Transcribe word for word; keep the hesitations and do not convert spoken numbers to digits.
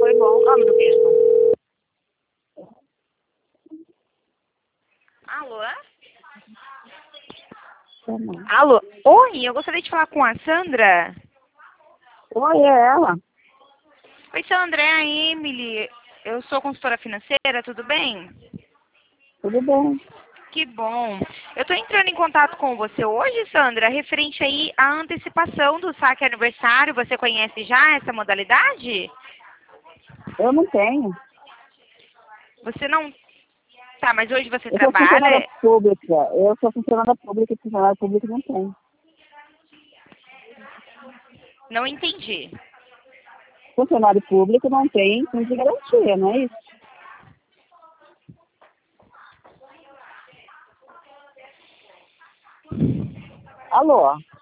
foi bom. Amo do mesmo. Alô? Alô? Oi, eu gostaria de falar com a Sandra. Oi, é ela. Oi, Sandra, é a Emily. Eu sou consultora financeira, tudo bem? Tudo bem? Que bom. Eu estou entrando em contato com você hoje, Sandra, referente aí à antecipação do saque aniversário. Você conhece já essa modalidade? Eu não tenho. Você não... Tá, mas hoje você Eu sou funcionária trabalha... pública. Eu sou funcionária pública e funcionária pública não tem. Não entendi. Funcionário público não tem fundo de garantia, não é isso? Alô?